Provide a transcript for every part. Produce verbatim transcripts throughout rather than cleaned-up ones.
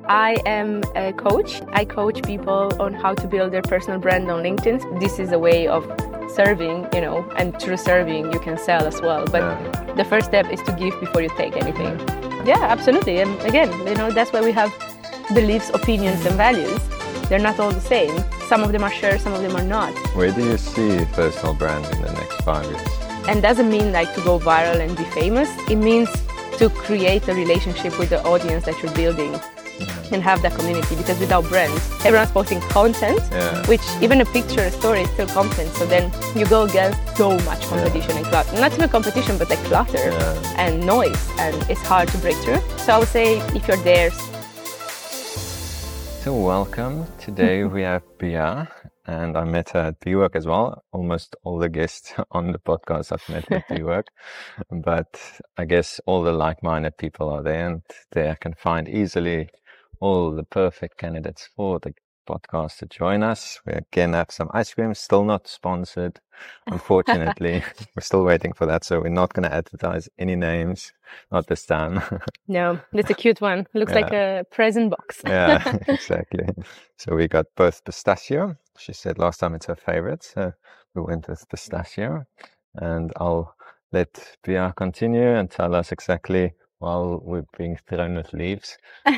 I am a coach. I coach people on how to build their personal brand on LinkedIn. This is a way of serving, you know, and through serving you can sell as well. But yeah. The first step is to give before you take anything. Yeah, absolutely. And again, you know, that's why we have beliefs, opinions, and values. They're not all the same. Some of them are shared, some of them are not. Where do you see personal brand in the next five years? And doesn't mean like to go viral and be famous. It means to create a relationship with the audience that you're building yeah. and have that community. Because without brands, everyone's posting content, yeah. which even a picture, a story is still content. So then you go against so much competition yeah. and clutter. Not even competition, but like clutter yeah. and noise. And it's hard to break through. So I would say if you're there. So welcome. Today we have Pia, and I met her at BWork as well. Almost all the guests on the podcast I've met at BWork, but I guess all the like-minded people are there, and there I can find easily all the perfect candidates for the podcast to join us. We again have some ice cream, still not sponsored, unfortunately. We're still waiting for that, so we're not going to advertise any names, not this time. No, it's a cute one. Looks yeah. like a present box. Yeah, exactly. So we got both pistachio. She said last time it's her favorite, so we went with pistachio. And I'll let Pia continue and tell us exactly, while we're being thrown with leaves,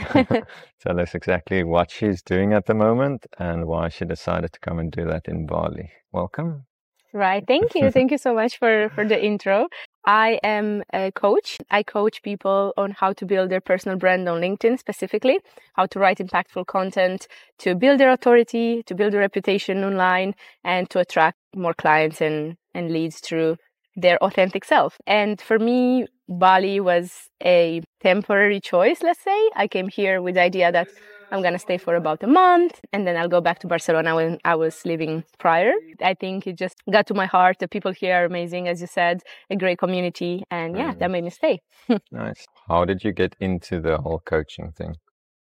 tell us exactly what she's doing at the moment and why she decided to come and do that in Bali. Welcome. Right. Thank you. Thank you so much for, for the intro. I am a coach. I coach people on how to build their personal brand on LinkedIn specifically, how to write impactful content, to build their authority, to build a reputation online, and to attract more clients and, and leads through their authentic self. And for me, Bali was a temporary choice, let's say. I came here with the idea that I'm going to stay for about a month and then I'll go back to Barcelona when I was living prior. I think it just got to my heart. The people here are amazing, as you said, a great community. And yeah, mm. that made me stay. Nice. How did you get into the whole coaching thing?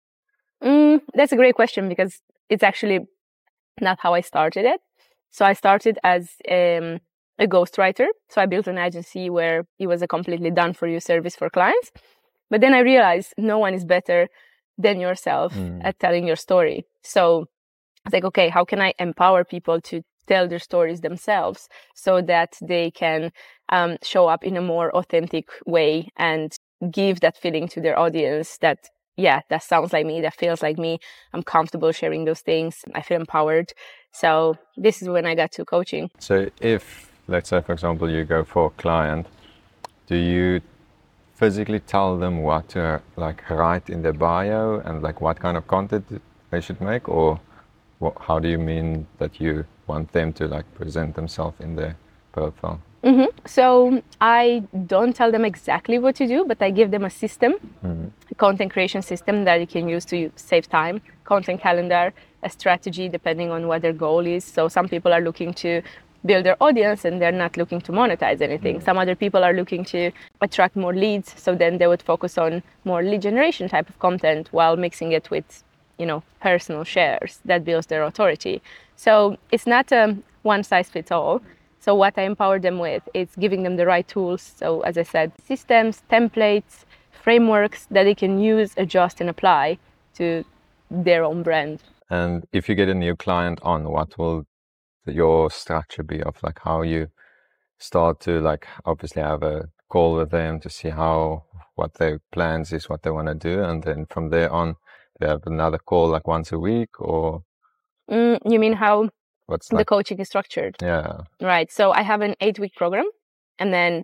Mm, that's a great question because it's actually not how I started it. So I started as um, a ghostwriter. So I built an agency where it was a completely done-for-you service for clients. But then I realized no one is better than yourself mm. at telling your story. So it's like, okay, how can I empower people to tell their stories themselves so that they can um, show up in a more authentic way and give that feeling to their audience that, yeah, that sounds like me, that feels like me. I'm comfortable sharing those things. I feel empowered. So this is when I got to coaching. So if, let's say, for example, you go for a client, do you physically tell them what to like write in their bio and like what kind of content they should make, or what, how do you mean that you want them to like present themselves in their profile? Mm-hmm. So I don't tell them exactly what to do, but I give them a system, mm-hmm. a content creation system that you can use to save time, content calendar, a strategy depending on what their goal is. So some people are looking to build their audience and they're not looking to monetize anything. Mm. Some other people are looking to attract more leads, so then they would focus on more lead generation type of content while mixing it with, you know, personal shares that builds their authority. So it's not a one size fits all. So what I empower them with is giving them the right tools. So as I said, systems, templates, frameworks that they can use, adjust and apply to their own brand. And if you get a new client on, what will your structure be of like how you start to like obviously have a call with them to see how what their plans is, what they want to do, and then from there on they have another call like once a week, or mm, you mean how what's the like, coaching is structured? Yeah, right. So I have an eight week program, and then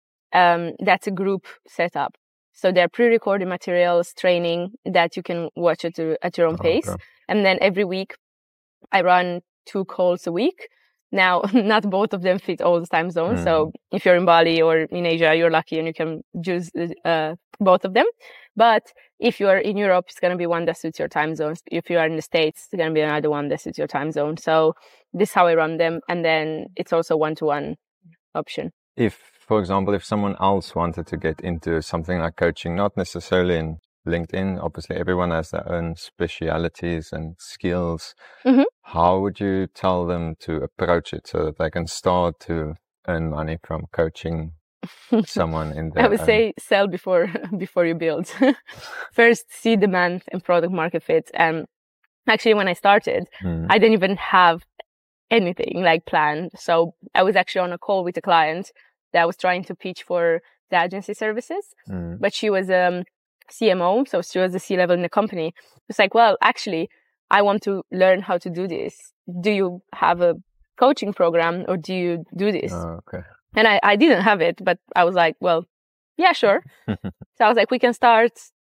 um that's a group setup. So there are pre-recorded materials, training that you can watch at, at your own pace, okay. And then every week I run two calls a week. Now, not both of them fit all the time zones. Mm. So if you're in Bali or in Asia, you're lucky and you can choose uh, both of them. But if you're in Europe, it's going to be one that suits your time zones. If you are in the States, it's going to be another one that suits your time zone. So this is how I run them. And then it's also one-to-one option. If, for example, if someone else wanted to get into something like coaching, not necessarily in LinkedIn, obviously everyone has their own specialities and skills. Mm-hmm. How would you tell them to approach it so that they can start to earn money from coaching someone in the I would um, say sell before before you build. First, see demand and product market fit. And actually, when I started, mm, I didn't even have anything like planned. So I was actually on a call with a client that I was trying to pitch for the agency services, mm, but she was a um, C M O, so she was the C level in the company. It's like, well, actually, I want to learn how to do this. Do you have a coaching program or do you do this? oh, okay. And I, I didn't have it, but I was like, well, yeah, sure. So I was like, we can start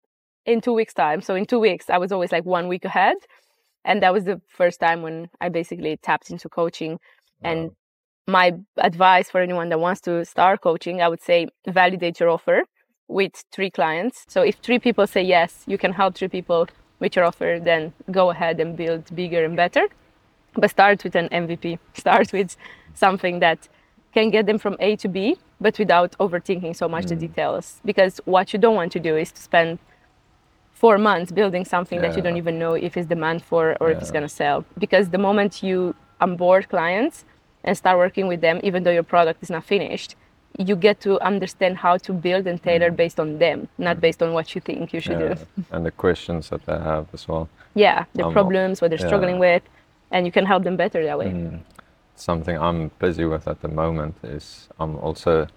in two weeks time. So in two weeks, I was always like one week ahead. And that was the first time when I basically tapped into coaching. And Wow. my advice for anyone that wants to start coaching, I would say validate your offer with three clients. So if three people say yes, you can help three people with your offer, then go ahead and build bigger and better. But start with an M V P. Start with something that can get them from A to B, but without overthinking so much Mm. the details. Because what you don't want to do is to spend four months building something that you don't Yeah. even know if it's demand for or if it's Yeah. going to sell. Because the moment you onboard clients and start working with them, even though your product is not finished, you get to understand how to build and tailor Mm. based on them, not Mhm. based on what you think you should Yeah. do. And the questions that they have as well. Yeah, the Um, problems, what they're yeah. struggling with, and you can help them better that way. Mm. Something I'm busy with at the moment is I'm also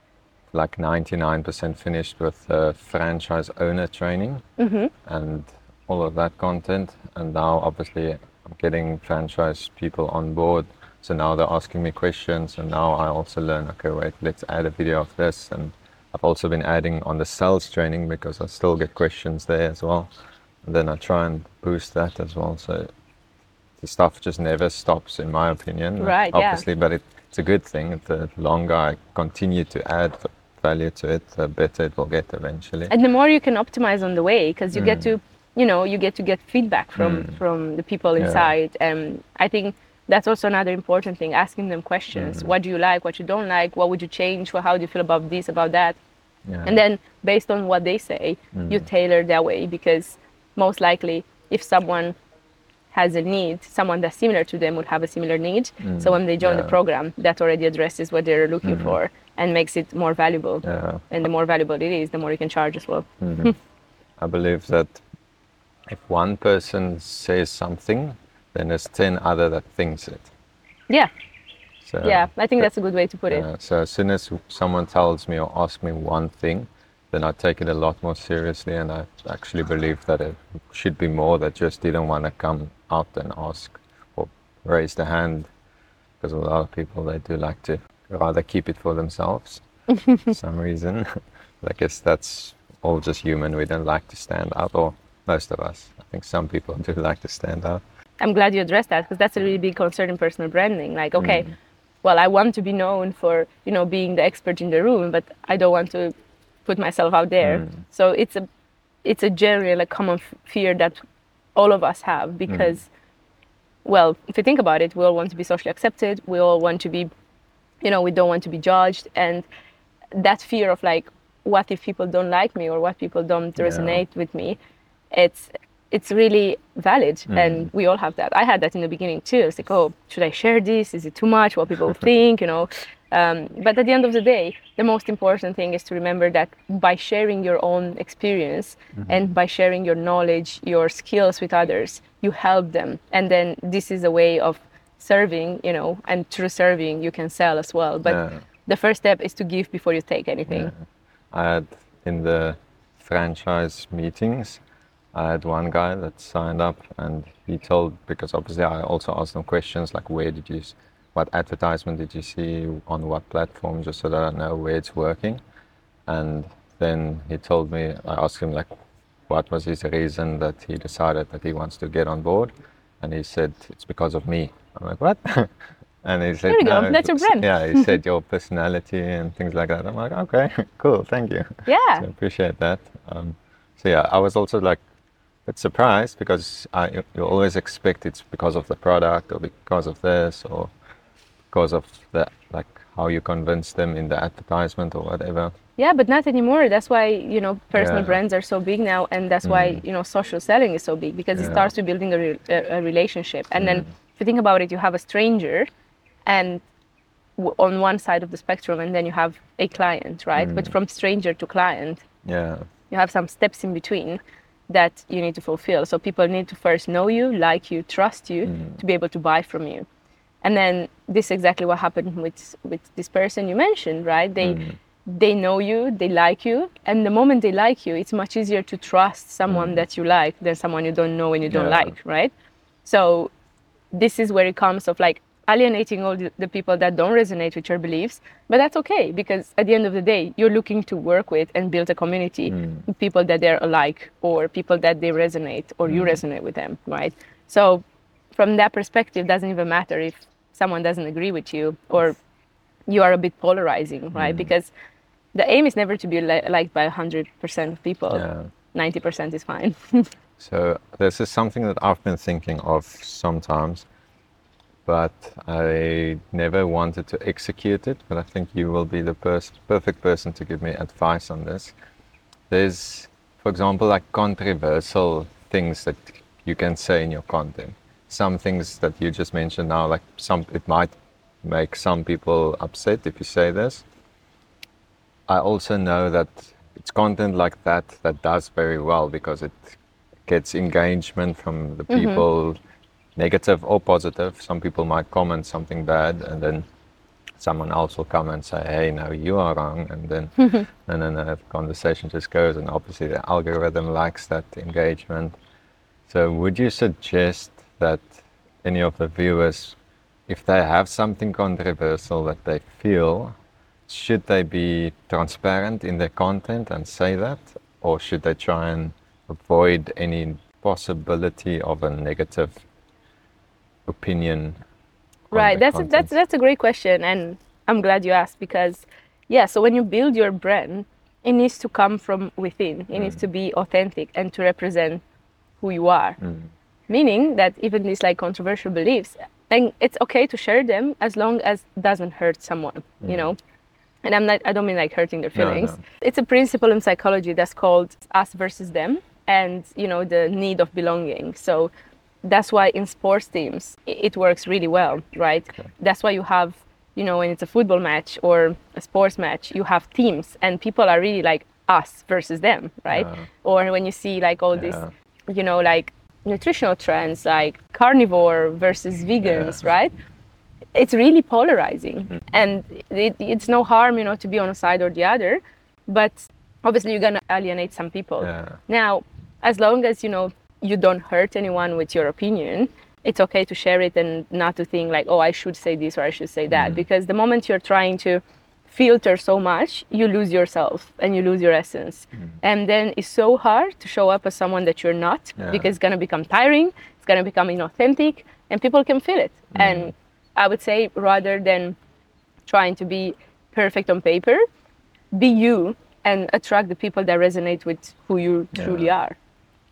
like ninety-nine percent finished with uh, franchise owner training Mm-hmm. and all of that content. And now obviously I'm getting franchise people on board. So now they're asking me questions and now I also learn, okay, wait, let's add a video of this. And I've also been adding on the sales training because I still get questions there as well. And then I try and boost that as well. So the stuff just never stops, in my opinion. Right, yeah. Obviously, but it, it's a good thing. The longer I continue to add value to it, the better it will get eventually. And the more you can optimize on the way, because you get Mm. to, you know, you get to get feedback from Mm. from the people Yeah. inside. And I think that's also another important thing: asking them questions. Mm. What do you like? What you don't like? What would you change? Well, how do you feel about this? About that? Yeah. And then based on what they say, you Mm. tailor that way. Because most likely, if someone has a need, someone that's similar to them would have a similar need. Mm. So when they join the Yeah. program, that already addresses what they're looking Mhm. for and makes it more valuable. Yeah. And the more valuable it is, the more you can charge as well. Mhm. I believe that if one person says something, then there's ten other that thinks it. Yeah, So, yeah, I think that's a good way to put it. Uh, so as soon as someone tells me or asks me one thing, then I take it a lot more seriously, and I actually believe that it should be more that just didn't want to come out and ask or raise the hand, because a lot of people, they do like to rather keep it for themselves for some reason. But I guess that's all just human. We don't like to stand out, or most of us. I think some people do like to stand out. I'm glad you addressed that because that's a really big concern in personal branding. Like, okay, Mm. well, I want to be known for, you know, being the expert in the room, but I don't want to put myself out there. Mm. So it's a, it's a general, like, common f- fear that all of us have because, well, if you think about it, we all want to be socially accepted. We all want to be, you know, we don't want to be judged. And that fear of like, what if people don't like me or what people don't Yeah. resonate with me? It's, it's really valid. Mm. And we all have that. I had that in the beginning too. It's like, oh, should I share this? Is it too much? What people think, you know? Um, but at the end of the day, the most important thing is to remember that by sharing your own experience Mhm. and by sharing your knowledge, your skills with others, you help them. And then this is a way of serving, you know, and through serving, you can sell as well. But Yeah. the first step is to give before you take anything. Yeah. I had in the franchise meetings, I had one guy that signed up and he told, because obviously I also asked them questions like, where did you, s- what advertisement did you see on what platform, just so that I know where it's working. And then he told me, I asked him like, what was his reason that he decided that he wants to get on board? And he said, it's because of me. I'm like, what? And he said, There you go, "No, that's your it's- brand." Yeah, he said your personality and things like that. I'm like, okay, cool, thank you. Yeah. So I appreciate that. Um, so yeah, I was also like a bit surprised because I, you, you always expect it's because of the product or because of this or because of the, like how you convince them in the advertisement or whatever. Yeah, but not anymore. That's why, you know, personal Yeah. brands are so big now. And that's why, Mm. you know, social selling is so big because it Yeah. starts with building a, re- a, a relationship. And then Mm. if you think about it, you have a stranger and w- on one side of the spectrum, and then you have a client, right? But from stranger to client, Yeah. you have some steps in between that you need to fulfill. So people need to first know you, like you, trust you, to be able to buy from you. And then this is exactly what happened with with this person you mentioned, right? They they know you, they like you, and the moment they like you, it's much easier to trust someone that you like than someone you don't know and you don't Yeah. like, right? So this is where it comes of like alienating all the, the people that don't resonate with your beliefs, but that's okay, because at the end of the day, you're looking to work with and build a community with people that they're alike, or people that they resonate, or you resonate with them, right? So from that perspective, it doesn't even matter if someone doesn't agree with you or you are a bit polarizing, right? Because the aim is never to be li- liked by one hundred percent of people. Yeah. ninety percent is fine. So this is something that I've been thinking of sometimes, but I never wanted to execute it. But I think you will be the pers- perfect person to give me advice on this. There's, for example, like controversial things that you can say in your content. Some things that you just mentioned now, like some, it might make some people upset if you say this. I also know that it's content like that that does very well because it gets engagement from the people, negative or positive. Some people might comment something bad, and then someone else will come and say, hey, no, you are wrong. And then and then the conversation just goes, and obviously the algorithm likes that engagement. So would you suggest that any of the viewers, if they have something controversial that they feel, should they be transparent in their content and say that, or should they try and avoid any possibility of a negative opinion? on Right, their that's a, that's content? that's a great question, and I'm glad you asked, because yeah, so when you build your brand, it needs to come from within. It needs to be authentic and to represent who you are. Meaning that even these like controversial beliefs, then it's okay to share them as long as it doesn't hurt someone, you know. And I'm not, I don't mean like hurting their No, feelings. no. It's a principle in psychology that's called us versus them, and you know, the need of belonging. So that's why in sports teams i- it works really well, right? That's why you have, you know, when it's a football match or a sports match, you have teams and people are really like us versus them, right? Yeah. Or when you see like all these, Yeah. you know, like nutritional trends like carnivore versus vegans, Yeah. right? It's really polarizing, and it, it's no harm, you know, to be on a side or the other, but obviously you're gonna alienate some people. Yeah. Now, as long as you know you don't hurt anyone with your opinion, it's okay to share it and not to think like, oh, I should say this or I should say that, because the moment you're trying to filter so much, you lose yourself and you lose your essence, and then it's so hard to show up as someone that you're not, Yeah. because it's gonna become tiring, it's gonna become inauthentic, and people can feel it. And I would say, rather than trying to be perfect on paper, be you and attract the people that resonate with who you truly Yeah. are.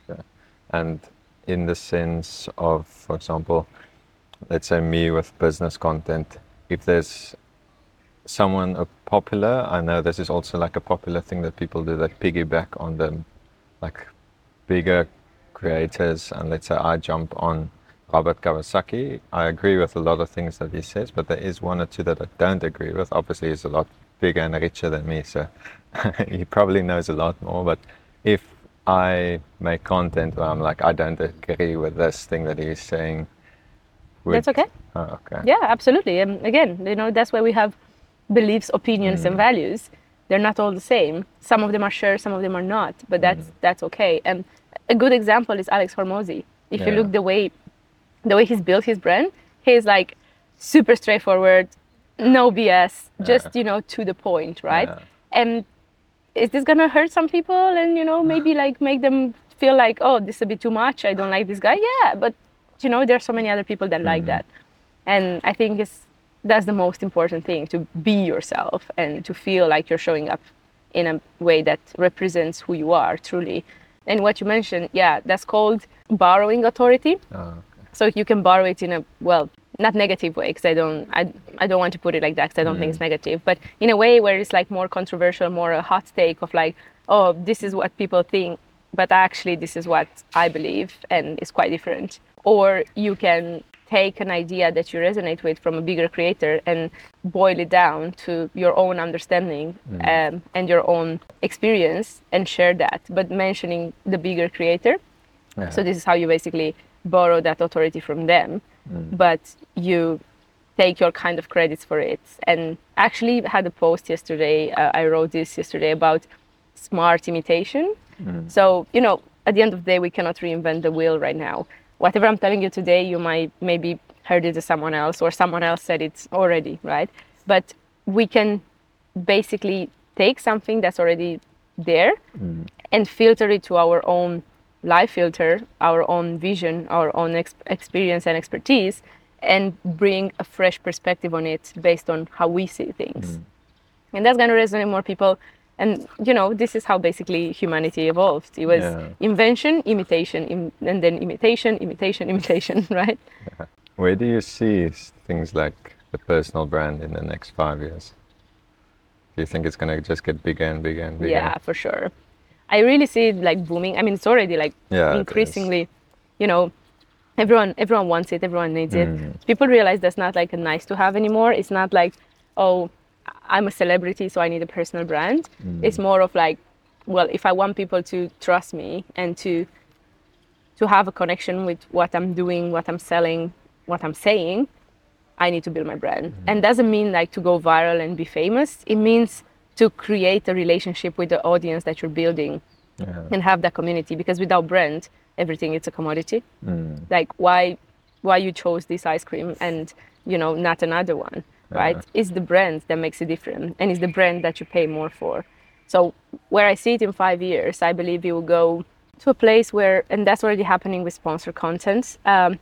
And in the sense of, for example, let's say me with business content, if there's someone a popular, I know this is also like a popular thing that people do, that piggyback on them, like bigger creators, and let's say I jump on Robert Kawasaki. I agree with a lot of things that he says, but there is one or two that I don't agree with. Obviously, he's a lot bigger and richer than me, so he probably knows a lot more. But if I make content where I'm like, I don't agree with this thing that he's saying, would- That's okay. Oh, okay. Yeah, absolutely. And again, you know, that's why we have beliefs, opinions, and values. They're not all the same. Some of them are shared, some of them are not, but that's that's okay. And a good example is Alex Hormozy. If you Yeah. look the way the way he's built his brand, he's like super straightforward, no B S, just, you know, to the point, right? Yeah. And is this gonna hurt some people and, you know, maybe like make them feel like, oh, this is a bit too much, I don't like this guy? Yeah, but you know, there's so many other people that like that. And I think it's that's the most important thing, to be yourself and to feel like you're showing up in a way that represents who you are truly. And what you mentioned, yeah, that's called borrowing authority. Oh, okay. So you can borrow it in a, well, not negative way, because I don't, I, I don't want to put it like that, because I don't think it's negative, but in a way where it's like more controversial, more a hot take of like, oh, this is what people think, but actually this is what I believe, and it's quite different. Or you can take an idea that you resonate with from a bigger creator and boil it down to your own understanding mm. um, and your own experience and share that, but mentioning the bigger creator. Yeah. So this is how you basically borrow that authority from them, mm. but you take your kind of credits for it. And actually had a post yesterday, uh, I wrote this yesterday about smart imitation. Mm. So, you know, at the end of the day, we cannot reinvent the wheel right now. Whatever I'm telling you today, you might maybe heard it to someone else or someone else said it already, right? But we can basically take something that's already there mm. and filter it to our own life filter, our own vision, our own ex- experience and expertise, and bring a fresh perspective on it based on how we see things. Mm. And that's going to resonate more people. And, you know, this is how basically humanity evolved. It was yeah. invention, imitation, im- and then imitation, imitation, imitation, right? Yeah. Where do you see things like the personal brand in the next five years? Do you think it's going to just get bigger and bigger and bigger? Yeah, for sure. I really see it like booming. I mean, it's already like yeah, increasingly, you know, everyone everyone wants it, everyone needs it. Mm. People realize that's not like a nice to have anymore. It's not like, oh, I'm a celebrity, so I need a personal brand. Mm. It's more of like, well, if I want people to trust me and to to have a connection with what I'm doing, what I'm selling, what I'm saying, I need to build my brand. Mm. And doesn't mean like to go viral and be famous. It means to create a relationship with the audience that you're building yeah. and have that community. Because without brand, everything is a commodity. Mm. Like why why you chose this ice cream and, you know, not another one, yeah. right? It's the brand that makes it different, and it's the brand that you pay more for. So where I see it in five years, I believe it will go to a place where, and that's already happening with sponsored content. Um,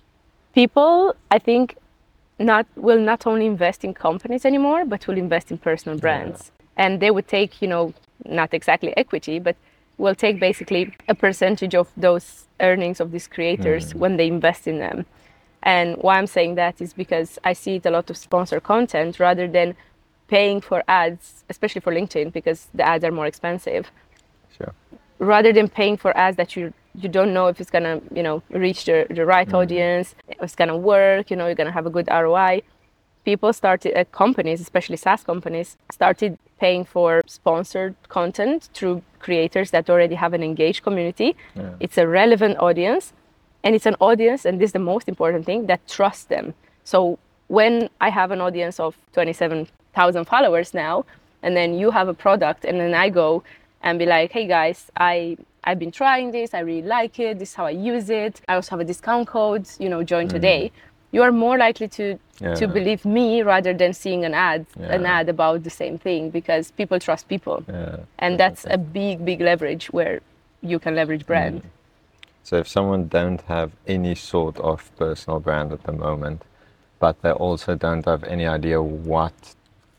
people, I think, not will not only invest in companies anymore, but will invest in personal brands. Yeah. And they would take, you know, not exactly equity, but will take basically a percentage of those earnings of these creators mm. when they invest in them. And why I'm saying that is because I see it a lot of sponsored content rather than paying for ads, especially for LinkedIn, because the ads are more expensive. Sure. Rather than paying for ads that you you don't know if it's gonna, you know, reach the, the right mm. audience, if it's gonna work, you know, you're gonna have a good R O I. People started, uh, companies, especially SaaS companies, started paying for sponsored content through creators that already have an engaged community. Yeah. It's a relevant audience, and it's an audience, and this is the most important thing, that trusts them. So when I have an audience of twenty-seven thousand followers now, and then you have a product, and then I go and be like, hey guys, I, I've been trying this, I really like it, this is how I use it, I also have a discount code, you know, join mm. today. You are more likely to yeah. to believe me rather than seeing an ad yeah. an ad about the same thing, because people trust people. Yeah, and that's a big, big leverage where you can leverage brand. Mm. So if someone don't have any sort of personal brand at the moment, but they also don't have any idea what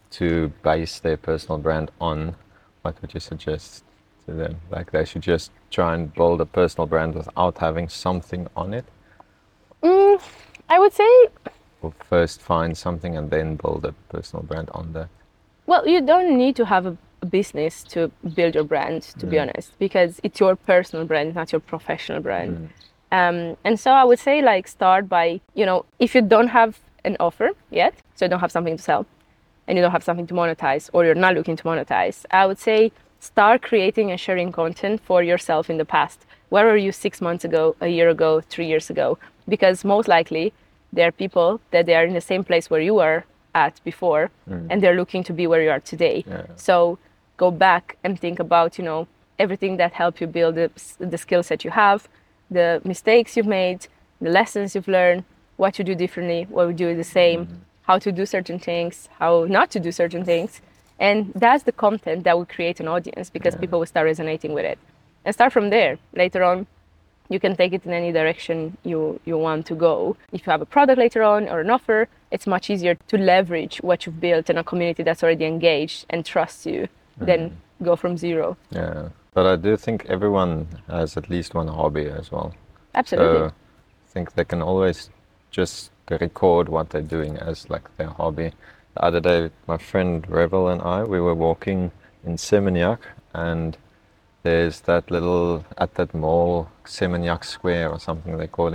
to base their personal brand on, what would you suggest to them? Like they should just try and build a personal brand without having something on it? Mm. I would say, or first find something and then build a personal brand on that. Well, you don't need to have a, a business to build your brand, to mm. be honest, because it's your personal brand, not your professional brand. Mm. Um, and so I would say, like, start by, you know, if you don't have an offer yet, so you don't have something to sell, and you don't have something to monetize, or you're not looking to monetize, I would say start creating and sharing content for yourself in the past. Where were you six months ago, a year ago, three years ago? Because most likely there are people that they are in the same place where you were at before, mm. and they're looking to be where you are today. Yeah. So go back and think about, you know, everything that helped you build the, the skills that you have, the mistakes you've made, the lessons you've learned, what you do differently, what we do the same, mm. how to do certain things, how not to do certain things. And that's the content that will create an audience, because yeah. people will start resonating with it. And start from there. Later on, you can take it in any direction you, you want to go. If you have a product later on or an offer, it's much easier to leverage what you've built in a community that's already engaged and trusts you mm. than go from zero. Yeah, but I do think everyone has at least one hobby as well. Absolutely. So I think they can always just record what they're doing as like their hobby. The other day, my friend Revel and I, we were walking in Seminyak, and there's that little, at that mall, Seminyak Square or something they call it,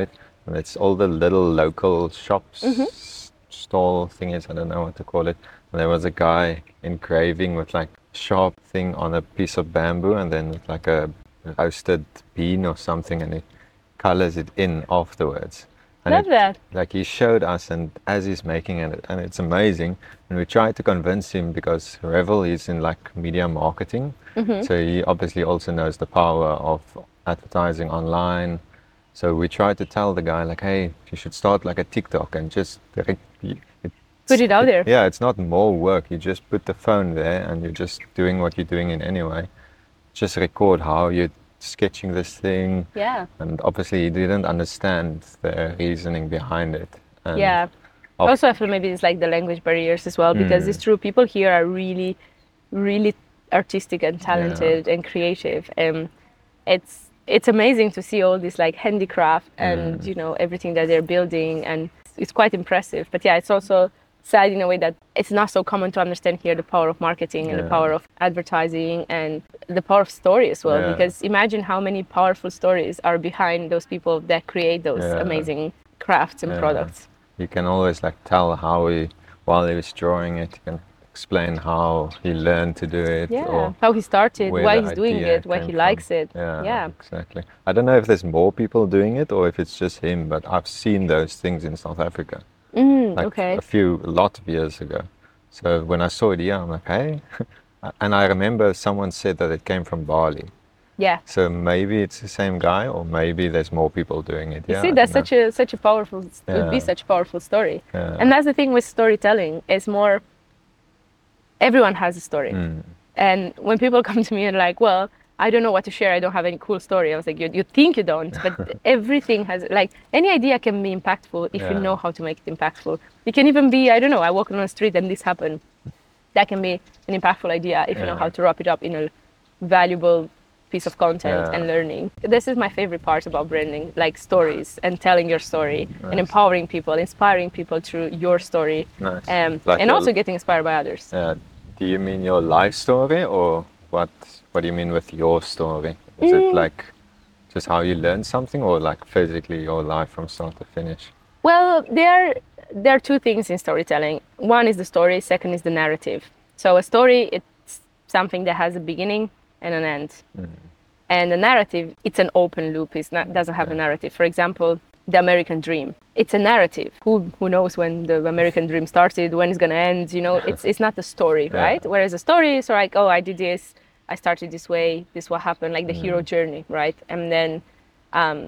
And it's all the little local shops, Mm-hmm. s- stall thingies, I don't know what to call it. And there was a guy engraving with like a sharp thing on a piece of bamboo and then with like a roasted bean or something, and he colors it in afterwards. And Love it, that. like he showed us, and as he's making it, and it's amazing. And we tried to convince him because Revel is in like media marketing, Mm-hmm. so he obviously also knows the power of advertising online. So we tried to tell the guy like, hey, you should start like a TikTok and just it, Put it out there. yeah, it's not more work. You just put the phone there and you're just doing what you're doing in anyway. Just record how you're sketching this thing. Yeah. And obviously he didn't understand the reasoning behind it. And Yeah. of- Also, I feel maybe it's like the language barriers as well, because Mm. it's true. People here are really, really artistic and talented and creative. Um, it's it's amazing to see all this like handicraft and Mm. you know everything that they're building, and it's quite impressive. But yeah, it's also sad in a way that it's not so common to understand here the power of marketing and the Yeah. power of advertising and the power of story as well. Yeah. Because imagine how many powerful stories are behind those people that create those Yeah. amazing crafts and Yeah. products. You can always like tell how he, while he was drawing it, you can explain how he learned to do it. Yeah, Or how he started, where why the he's doing idea it, why came he from. likes it. Yeah, Yeah. exactly. I don't know if there's more people doing it or if it's just him, but I've seen those things in South Africa, Mm, like okay. a few, a lot of years ago. So when I saw it here, I'm like, hey. And I remember someone said that it came from Bali. Yeah. So maybe it's the same guy, or maybe there's more people doing it. You Yeah, see, I that's don't such a such a powerful would be Yeah. such a powerful story. Yeah. And that's the thing with storytelling. It's more everyone has a story. Mm. And when people come to me and like, well, I don't know what to share, I don't have any cool story. I was like, you, you think you don't, but everything has, like, any idea can be impactful if you Yeah. know how to make it impactful. It can even be, I don't know, I walk on the street and this happened. That can be an impactful idea if you know Yeah. how to wrap it up in a valuable piece of content Yeah. and learning. This is my favorite part about branding, like stories and telling your story and Nice. empowering people, inspiring people through your story, Nice. um, Like and your- also getting inspired by others. Yeah. Do you mean your life story, or what? What do you mean with your story? Is it like just how you learn something, or like physically your life from start to finish? Well, there there are two things in storytelling. One is the story, second is the narrative. So a story, it's something that has a beginning and an end. And a narrative, it's an open loop. It doesn't have a narrative. For example, the American dream. It's a narrative. Who who knows when the American dream started, when it's gonna end? You know, it's it's not a story, Yeah. right? Whereas a story is like, oh, I did this, I started this way, this what happened, like the hero journey, right? And then um,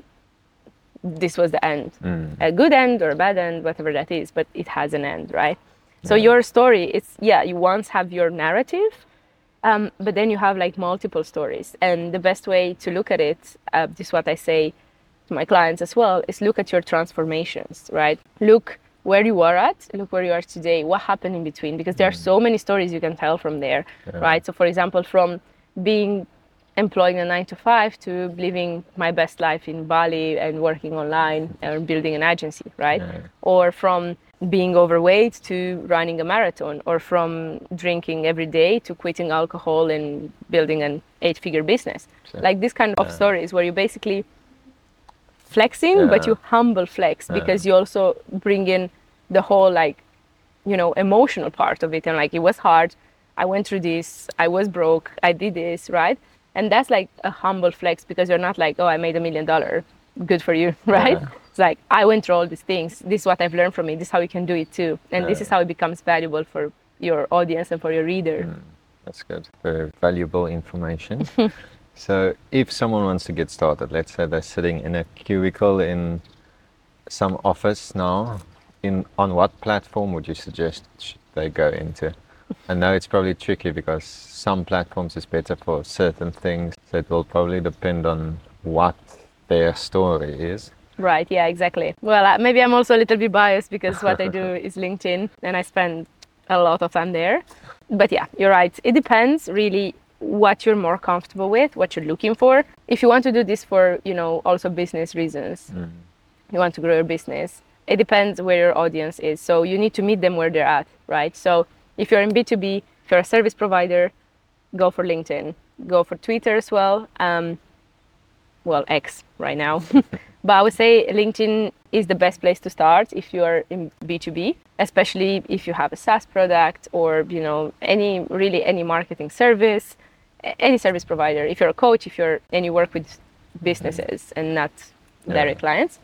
this was the end. Mm. A good end or a bad end, whatever that is, but it has an end, right? So your story, it's, yeah, you once have your narrative, um, but then you have like multiple stories. And the best way to look at it, uh, this is what I say to my clients as well, is look at your transformations, right? Look where you were at, look where you are today, what happened in between, because there are so many stories you can tell from there, Yeah. right? So for example, from being employed in a nine to five to living my best life in Bali and working online and building an agency, right? Yeah. Or from being overweight to running a marathon, or from drinking every day to quitting alcohol and building an eight-figure business. Sure. Like this kind of stories where you basically flexing, but Yeah. you humble flex because you also bring in the whole like, you know, emotional part of it. And like, it was hard. I went through this. I was broke. I did this, right? And that's like a humble flex because you're not like, oh, I made a million dollar. Good for you, right? Yeah. It's like, I went through all these things. This is what I've learned from it. This is how you can do it too. And this Yeah. is how it becomes valuable for your audience and for your reader. That's good. Very valuable information. So if someone wants to get started, let's say they're sitting in a cubicle in some office now, in on what platform would you suggest should they go into? I know it's probably tricky because some platforms is better for certain things, so it will probably depend on what their story is. Right, yeah, exactly. Well, uh, maybe I'm also a little bit biased because what I do is LinkedIn and I spend a lot of time there. But yeah, you're right. It depends really what you're more comfortable with, what you're looking for. If you want to do this for, you know, also business reasons, Mm. you want to grow your business, it depends where your audience is. So you need to meet them where they're at, right? So if you're in B two B, if you're a service provider, go for LinkedIn. Go for Twitter as well. Um, well, X right now. But I would say LinkedIn is the best place to start if you are in B two B, especially if you have a SaaS product or, you know, any really any marketing service, any service provider. If you're a coach, if you're and you work with businesses and not Yeah. direct clients,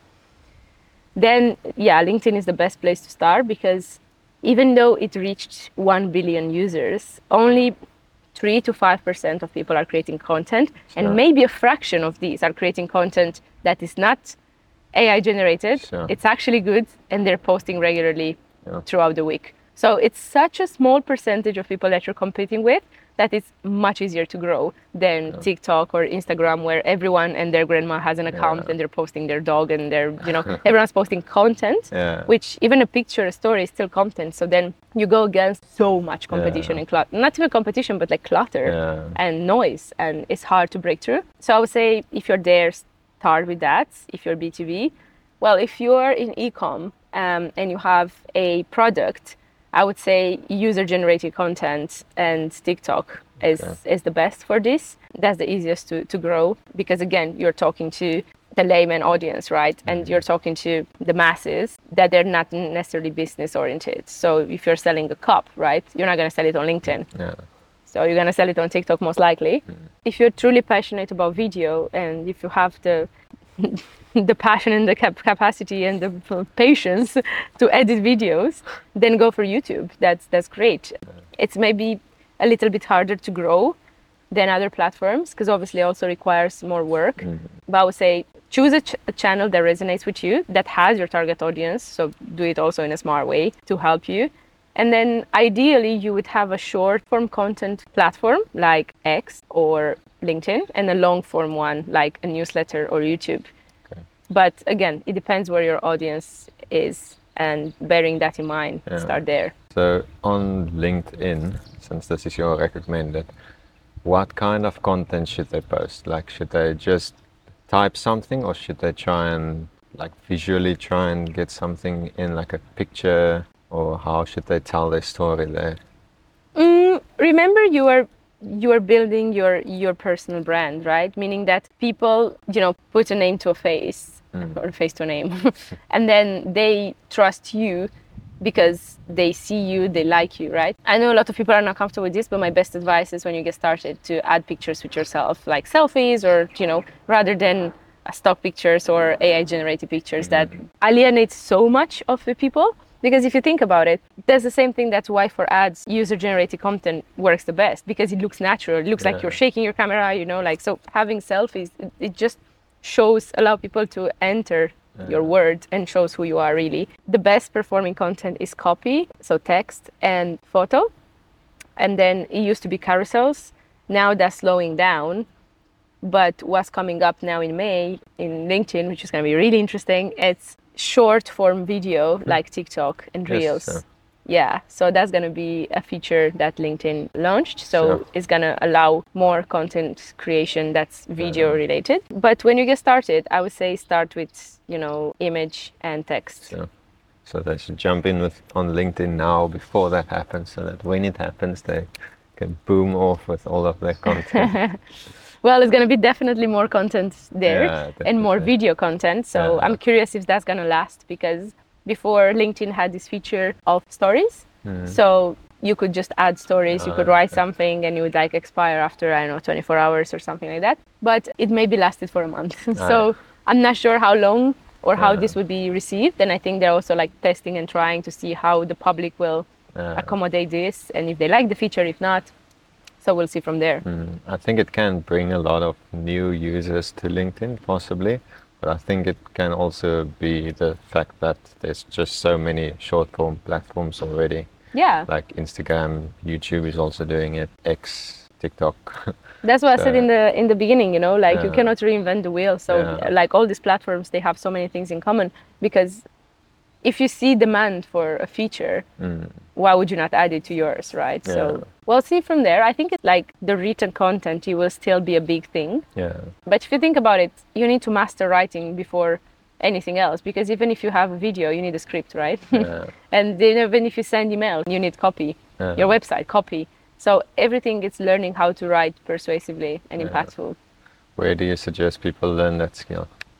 then yeah, LinkedIn is the best place to start, because even though it reached one billion users, only three to five percent of people are creating content, Sure. and maybe a fraction of these are creating content that is not A I generated. Sure. It's actually good, and they're posting regularly Yeah. throughout the week. So it's such a small percentage of people that you're competing with that it's much easier to grow than Yeah. TikTok or Instagram, where everyone and their grandma has an account Yeah. and they're posting their dog and they're, you know, everyone's posting content, Yeah. which even a picture, a story is still content. So then you go against so much competition Yeah. and clutter, not even competition, but like clutter Yeah. and noise, and it's hard to break through. So I would say if you're there, start with that. If you're B two B, well, if you're in e-com um, and you have a product, I would say user-generated content and TikTok is, Okay. is the best for this. That's the easiest to, to grow, because again, you're talking to the layman audience, right? And you're talking to the masses that they're not necessarily business oriented. So if you're selling a cup, right, you're not going to sell it on LinkedIn. Yeah. So you're going to sell it on TikTok most likely. If you're truly passionate about video, and if you have the the passion and the cap- capacity and the patience to edit videos, then go for YouTube. That's that's great. It's maybe a little bit harder to grow than other platforms, because obviously it also requires more work. Mm-hmm. But I would say choose a, ch- a channel that resonates with you, that has your target audience. So do it also in a smart way to help you. And then ideally you would have a short form content platform like X or LinkedIn, and a long form one like a newsletter or YouTube. Okay. But again, it depends where your audience is, and bearing that in mind, Yeah. start there. So on LinkedIn, since this is your recommended, what kind of content should they post? Like, should they just type something, or should they try and like visually try and get something in, like a picture, or how should they tell their story there? Mm, remember, you are you are building your your personal brand, right? Meaning that people, you know, put a name to a face, Mm. or a face to a name, and then they trust you because they see you, they like you, right? I know a lot of people are not comfortable with this, but my best advice is when you get started to add pictures with yourself, like selfies, or, you know, rather than uh, stock pictures or A I generated pictures that alienate so much of the people. Because if you think about it, that's the same thing. That's why for ads, user-generated content works the best, because it looks natural. It looks Yeah. like you're shaking your camera, you know, like, so having selfies, it, it just shows, allow people to enter your word and shows who you are really. The best performing content is copy, so text and photo. And then it used to be carousels. Now that's slowing down. But what's coming up now in May in LinkedIn, which is going to be really interesting, it's short form video like TikTok and Yes, Reels. sure. Yeah, so that's going to be a feature that LinkedIn launched. So Sure. it's going to allow more content creation that's video related. But when you get started, I would say start with, you know, image and text. So, so they should jump in with on LinkedIn now before that happens, so that when it happens, they can boom off with all of their content. Well, it's going to be definitely more content there, Yeah, and more definitely. video content. So Yeah. I'm curious if that's going to last, because before LinkedIn had this feature of stories. So you could just add stories, you Ah, could write okay. something, and it would like expire after, I don't know, twenty-four hours or something like that. But it maybe lasted for a month. So I'm not sure how long or how Yeah. this would be received. And I think they're also like testing and trying to see how the public will Yeah. accommodate this, and if they like the feature, if not. So we'll see from there. Mm, I think it can bring a lot of new users to LinkedIn, possibly, but I think it can also be the fact that there's just so many short-form platforms already, Yeah. like Instagram, YouTube is also doing it, X, TikTok. That's what I said So- in the in the beginning, you know, like you Yeah. cannot reinvent the wheel. So Yeah. like all these platforms, they have so many things in common, because if you see demand for a feature, Mm, why would you not add it to yours, right? Yeah. So we'll see from there. I think it's like the written content, it will still be a big thing. yeah, But if you think about it, you need to master writing before anything else, because even if you have a video, you need a script, right? yeah, And then even if you send email, you need copy. Yeah. Your website, copy. So everything is learning how to write persuasively and Yeah. impactful. Where do you suggest people learn that skill?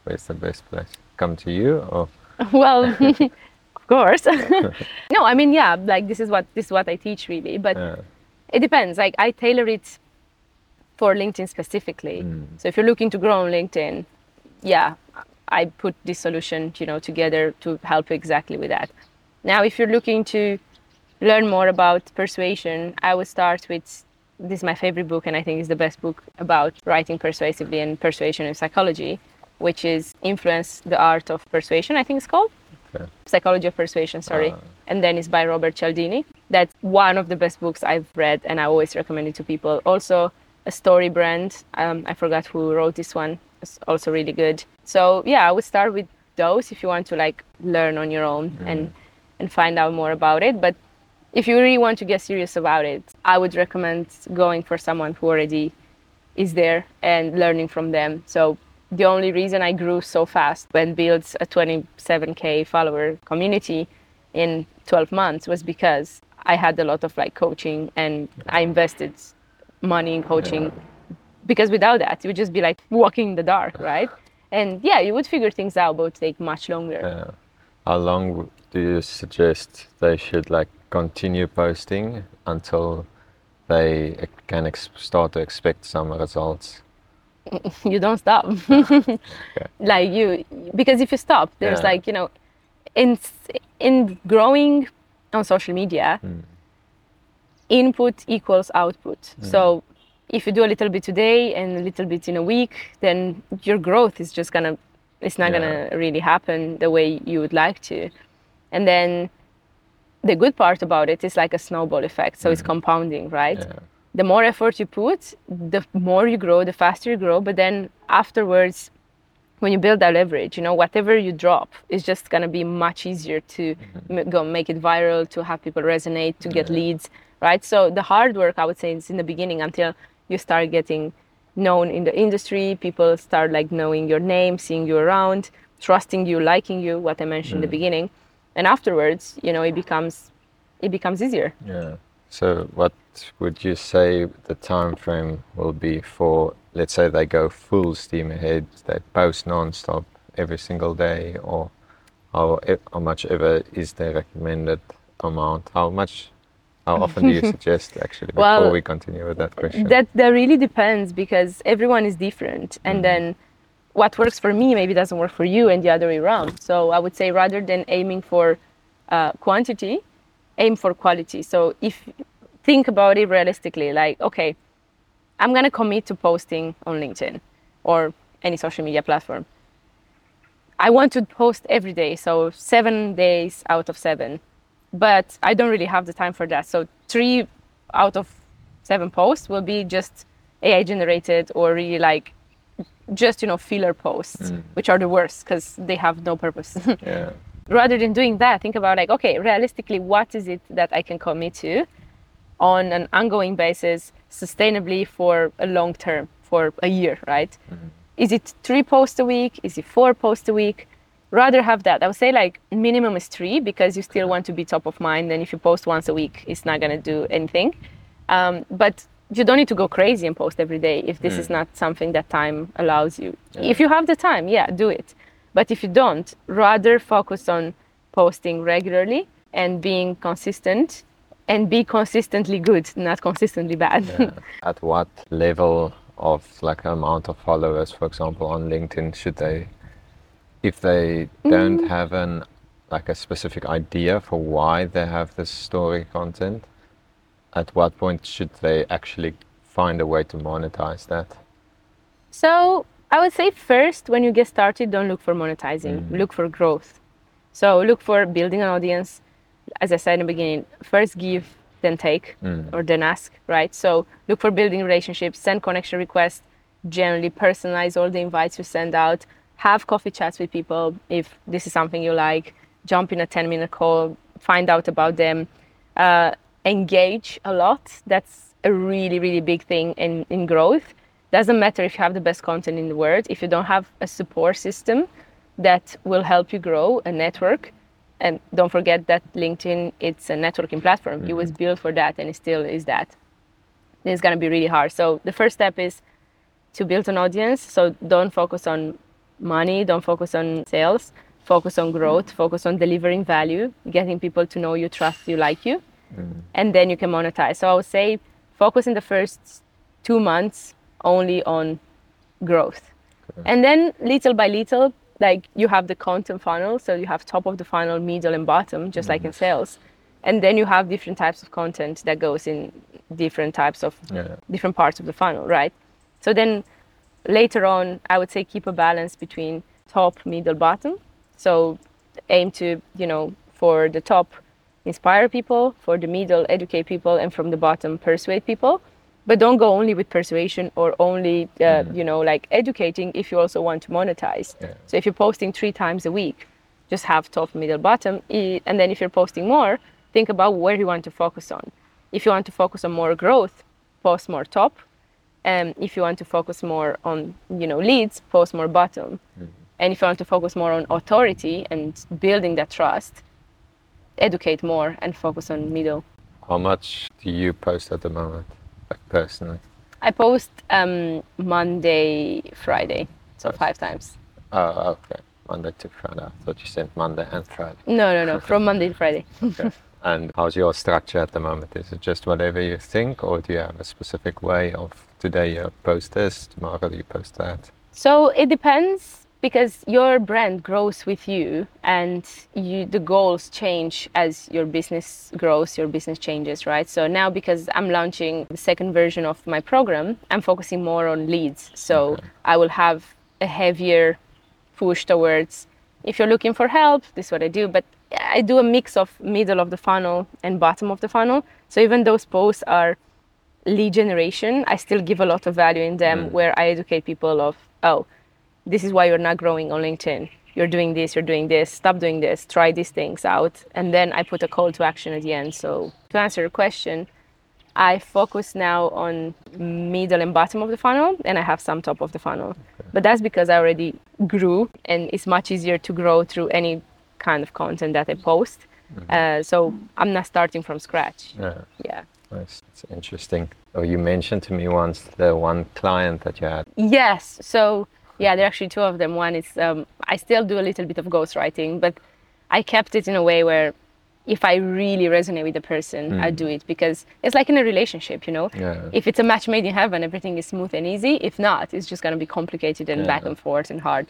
Where's the best place? Come to you or? Well, of course. No, I mean, yeah, like this is what this is what I teach really, but Yeah. it depends. Like I tailor it for LinkedIn specifically. Mm. So if you're looking to grow on LinkedIn, yeah, I put this solution, you know, together to help you exactly with that. Now, if you're looking to learn more about persuasion, I would start with, this is my favorite book, and I think it's the best book about writing persuasively and persuasion in psychology, which is Influence, the Art of Persuasion, I think it's called. Okay. Psychology of Persuasion, sorry. Ah. And then it's by Robert Cialdini. That's one of the best books I've read, and I always recommend it to people. Also, A Story Brand. Um, I forgot who wrote this one. It's also really good. So yeah, I would start with those if you want to like learn on your own mm. and and find out more about it. But if you really want to get serious about it, I would recommend going for someone who already is there and learning from them. So the only reason I grew so fast and built a twenty-seven K follower community in twelve months was because I had a lot of like coaching and I invested money in coaching. Yeah. Because without that, you would just be like walking in the dark, right? And yeah, you would figure things out, but it would take much longer. Yeah. How long do you suggest they should like continue posting until they can ex- start to expect some results? You don't stop. Okay. Like you, because if you stop, there's yeah. like, you know, in in growing on social media, mm. input equals output. Mm. So if you do a little bit today and a little bit in a week, then your growth is just gonna, it's not yeah. gonna really happen the way you would like to. And then the good part about it is like a snowball effect. So mm. it's compounding, right? Yeah. The more effort you put, the more you grow, the faster you grow. But then afterwards, when you build that leverage, you know, whatever you drop is just gonna be much easier to mm-hmm. m- go make it viral, to have people resonate, to get yeah. leads, right? So the hard work, I would say, is in the beginning until you start getting known in the industry. People start like knowing your name, seeing you around, trusting you, liking you, what I mentioned mm. in the beginning. And afterwards, you know, it becomes it becomes easier. Yeah. So what would you say the time frame will be for, let's say they go full steam ahead, they post non-stop every single day, or how, how much ever is the recommended amount? How much, how often do you suggest actually, before well, we continue with that question? That, that really depends because everyone is different. And mm-hmm. then what works for me maybe doesn't work for you and the other way around. So I would say rather than aiming for uh, quantity, aim for quality. So if think about it realistically, like, okay, I'm going to commit to posting on LinkedIn or any social media platform. I want to post every day, so seven days out of seven, but I don't really have the time for that. So three out of seven posts will be just A I generated or really like just, you know, filler posts, mm. which are the worst because they have no purpose. Yeah. Rather than doing that, think about like, okay, realistically, what is it that I can commit to on an ongoing basis, sustainably for a long term, for a year, right? Mm-hmm. Is it three posts a week? Is it four posts a week? Rather have that. I would say like minimum is three because you still want to be top of mind. And if you post once a week, it's not going to do anything. Um, but you don't need to go crazy and post every day if this mm. is not something that time allows you. Yeah. If you have the time, yeah, do it. But if you don't, rather focus on posting regularly and being consistent and be consistently good, not consistently bad. Yeah. At what level of like amount of followers, for example, on LinkedIn, should they, if they don't mm. have an like a specific idea for why they have this story content, at what point should they actually find a way to monetize that? So I would say first, when you get started, don't look for monetizing, mm. look for growth. So look for building an audience. As I said in the beginning, first give, then take, mm. or then ask, right? So look for building relationships, send connection requests, generally personalize all the invites you send out, have coffee chats with people if this is something you like, jump in a ten minute call, find out about them, uh, engage a lot. That's a really, really big thing in, in growth. Doesn't matter if you have the best content in the world, if you don't have a support system that will help you grow, a network. And don't forget that LinkedIn, it's a networking platform. Mm-hmm. It was built for that and it still is that. It's going to be really hard. So the first step is to build an audience. So don't focus on money, don't focus on sales, focus on growth, focus on delivering value, getting people to know you, trust you, like you, mm. and then you can monetize. So I would say focus in the first two months only on growth. Okay. And then little by little, like you have the content funnel, so you have top of the funnel, middle and bottom, just mm. like in sales. And then you have different types of content that goes in different types of yeah. different parts of the funnel, right? So then later on, I would say keep a balance between top, middle, bottom. So aim to, you know, for the top, inspire people, for the middle, educate people, and from the bottom, persuade people. But don't go only with persuasion or only, uh, mm. you know, like educating if you also want to monetize. Yeah. So if you're posting three times a week, just have top, middle, bottom. And then if you're posting more, think about where you want to focus on. If you want to focus on more growth, post more top. And if you want to focus more on, you know, leads, post more bottom. Mm. And if you want to focus more on authority and building that trust, educate more and focus on middle. How much do you post at the moment, like personally? I post um, Monday, Friday, so First. five times. Oh, okay. Monday to Friday. I thought you said Monday and Friday. No, no, no. From Monday to Friday. Okay. And how's your structure at the moment? Is it just whatever you think, or do you have a specific way of today you post this, tomorrow you post that? So it depends, because your brand grows with you, and you, the goals change as your business grows, your business changes, right? So now, because I'm launching the second version of my program, I'm focusing more on leads. So okay. I will have a heavier push towards, if you're looking for help, this is what I do. But I do a mix of middle of the funnel and bottom of the funnel. So even those posts are lead generation, I still give a lot of value in them, mm. where I educate people of, oh, this is why you're not growing on LinkedIn. You're doing this, you're doing this, stop doing this, try these things out. And then I put a call to action at the end. So to answer your question, I focus now on middle and bottom of the funnel, and I have some top of the funnel. Okay. But that's because I already grew, and it's much easier to grow through any kind of content that I post. Mm-hmm. Uh, so I'm not starting from scratch. Yeah. Yeah. Nice. It's interesting. Oh, you mentioned to me once the one client that you had. Yes. So yeah, there are actually two of them. One is um, I still do a little bit of ghostwriting, but I kept it in a way where if I really resonate with the person, mm. I do it, because it's like in a relationship, you know. Yeah. If it's a match made in heaven, everything is smooth and easy. If not, it's just going to be complicated and yeah. back and forth and hard.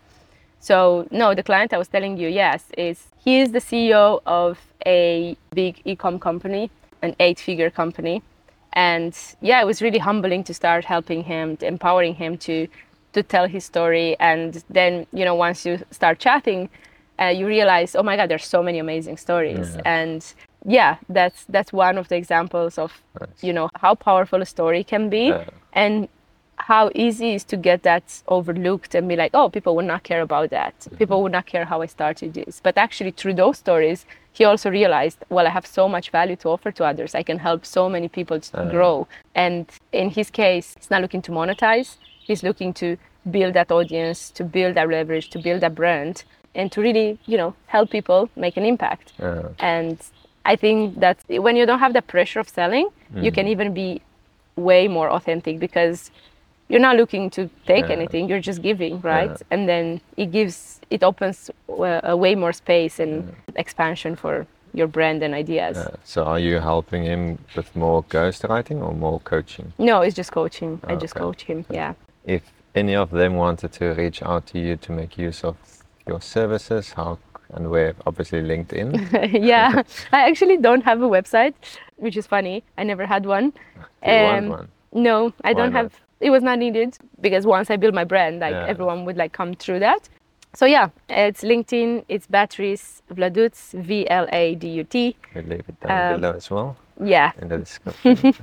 So no, the client I was telling you, yes, is he is the C E O of a big e-com company, an eight-figure company. And yeah, it was really humbling to start helping him, to empowering him to to tell his story. And then, you know, once you start chatting, uh, you realize, oh my God, there's so many amazing stories. Yeah. And yeah, that's that's one of the examples of, nice. You know, how powerful a story can be, yeah. and how easy it is to get that overlooked and be like, oh, people would not care about that. Mm-hmm. People would not care how I started this. But actually, through those stories, he also realized, well, I have so much value to offer to others. I can help so many people to uh, grow. And in his case, he's not looking to monetize. He's looking to build that audience, to build that leverage, to build that brand, and to really, you know, help people make an impact. uh, And I think that when you don't have the pressure of selling, mm. you can even be way more authentic, because you're not looking to take yeah. anything, you're just giving, right? Yeah. And then it gives, it opens a way more space and yeah. expansion for your brand and ideas. Yeah. So are you helping him with more ghostwriting or more coaching? No, it's just coaching. Oh, I just okay. coach him, yeah. If any of them wanted to reach out to you to make use of your services, how and where? Obviously LinkedIn. Yeah, I actually don't have a website, which is funny. I never had one. Do you um, want one? No, I Why don't not? have. It was not needed, because once I build my brand, like yeah. everyone would like come through that. So yeah, it's LinkedIn, it's Beatrice Vladut, V L A D U T. We'll leave it down um, below as well. Yeah. In the description.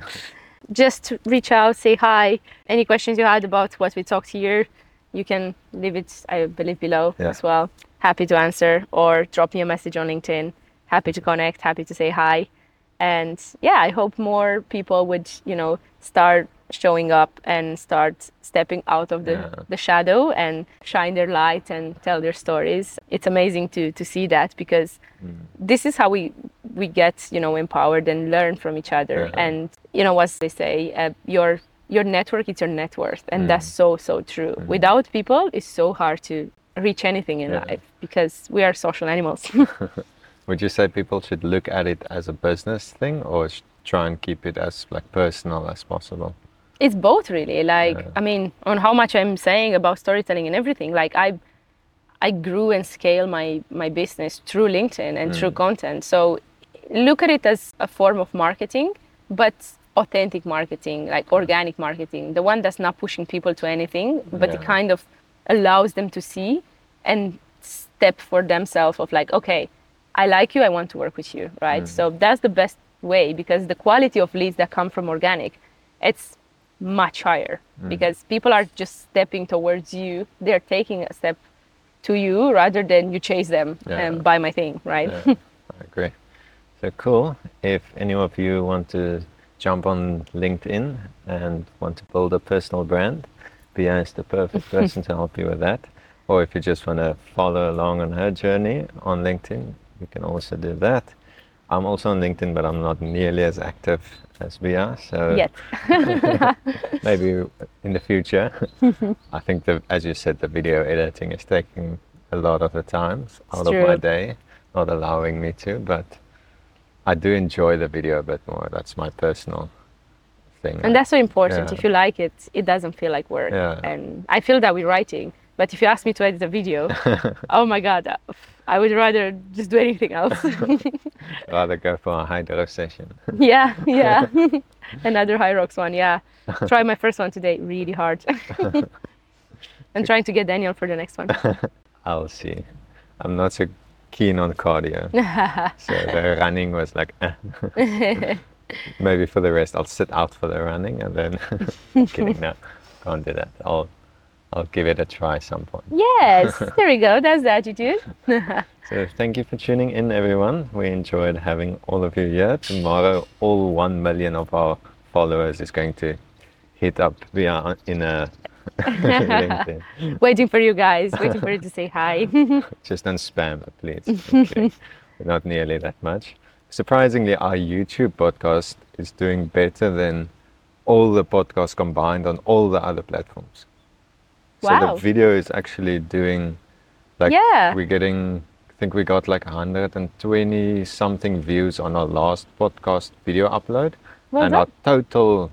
Just reach out, say hi. Any questions you had about what we talked here, you can leave it, I believe, below yeah. as well. Happy to answer, or drop me a message on LinkedIn. Happy to connect, happy to say hi. And yeah, I hope more people would, you know, start showing up and start stepping out of the, yeah. the shadow and shine their light and tell their stories. It's amazing to to see that, because mm. this is how we we get, you know, empowered and learn from each other. Yeah. And you know what they say, uh, your your network is your net worth, and mm. that's so so true. Mm. Without people, it's so hard to reach anything in Yeah. life because we are social animals. Would you say people should look at it as a business thing or sh- try and keep it as like personal as possible? It's both really. Like, Yeah. I mean, on how much I'm saying about storytelling and everything, like I I grew and scaled my, my business through LinkedIn and through content. So look at it as a form of marketing, but authentic marketing, like organic marketing, the one that's not pushing people to anything, but it Yeah. kind of allows them to see and step for themselves of like, okay, I like you, I want to work with you, right? So that's the best way because the quality of leads that come from organic, it's much higher because people are just stepping towards you. They're taking a step to you rather than you chase them Yeah. and buy my thing, right? Yeah, I agree. So cool. If any of you want to jump on LinkedIn and want to build a personal brand, Bia is the perfect person to help you with that. Or if you just want to follow along on her journey on LinkedIn, you can also do that. I'm also on LinkedIn, but I'm not nearly as active as Bia. So Yet. maybe in the future. I think that, as you said, the video editing is taking a lot of the time out of my true. day, not allowing me to, but I do enjoy the video a bit more. That's my personal thing. And that's so important. Yeah. If you like it, it doesn't feel like work. Yeah. And I feel that with writing. But if you ask me to edit a video, oh my God, I would rather just do anything else. Rather go for a hydro session. yeah, yeah. Another High Rocks one, yeah. Try my first one today, really hard. I'm trying to get Daniel for the next one. I'll see. I'm not so keen on cardio. So the running was like, eh. Maybe for the rest, I'll sit out for the running and then, kidding, no, can't do that. I'll, I'll give it a try some point. Yes, there we go. That's the attitude. So thank you for tuning in, everyone. We enjoyed having all of you here. Tomorrow, all one million of our followers is going to hit up via in a LinkedIn. Waiting for you guys, waiting for you to say hi. Just don't spam, please. Okay. Not nearly that much. Surprisingly, our YouTube podcast is doing better than all the podcasts combined on all the other platforms. So Wow. the video is actually doing, like, Yeah. we're getting, I think we got like one hundred twenty something views on our last podcast video upload. Well and done. our total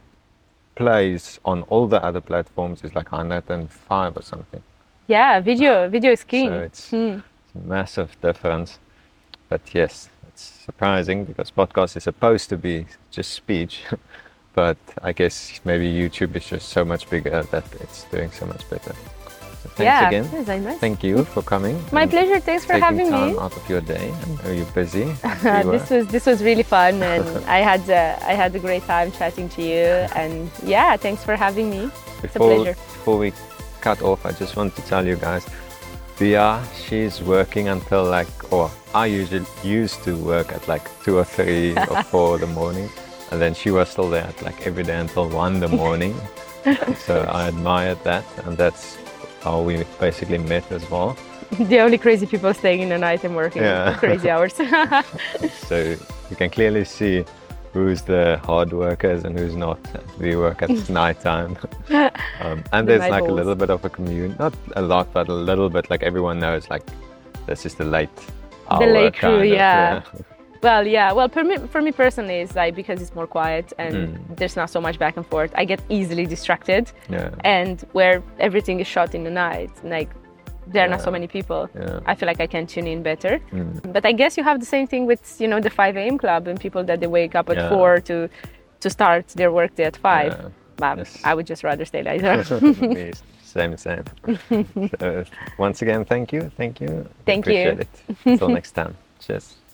plays on all the other platforms is like one hundred five or something. Yeah, video, video is king. So it's, Hmm. it's a massive difference. But yes, it's surprising because podcast is supposed to be just speech. But I guess maybe YouTube is just so much bigger that it's doing so much better. So thanks Yeah, again. that's very nice. Thank you for coming. My and pleasure. Thanks for taking having time me. out of your day. I know you're busy. as you this were. was this was really fun, and I had uh, I had a great time chatting to you. And yeah, thanks for having me. It's a Before, pleasure. before we cut off, I just want to tell you guys, Bia, she's working until like, or I usually used to work at like two or three or four in the morning. And then she was still there at like every day until one in the morning. So I admired that. And that's how we basically met as well. The only crazy people staying in the night and working Yeah. crazy hours. So you can clearly see who's the hard workers and who's not. We work at night time. Um, and The there's night like a owls. little bit of a commute, not a lot, but a little bit, like everyone knows, like this is the late hour late crew, kind of, yeah. Well, yeah. Well, for me, for me personally, it's like because it's more quiet and Mm. there's not so much back and forth. I get easily distracted, Yeah. and where everything is shot in the night, like there are not so Yeah. many people. Yeah. I feel like I can tune in better. Mm. But I guess you have the same thing with, you know, the five a.m. club and people that they wake up at Yeah. four to to start their workday at five. Yeah. But Yes. I would just rather stay later. Me, same, same. So once again, thank you, thank you. Thank you. Appreciate it. Until next time. Cheers.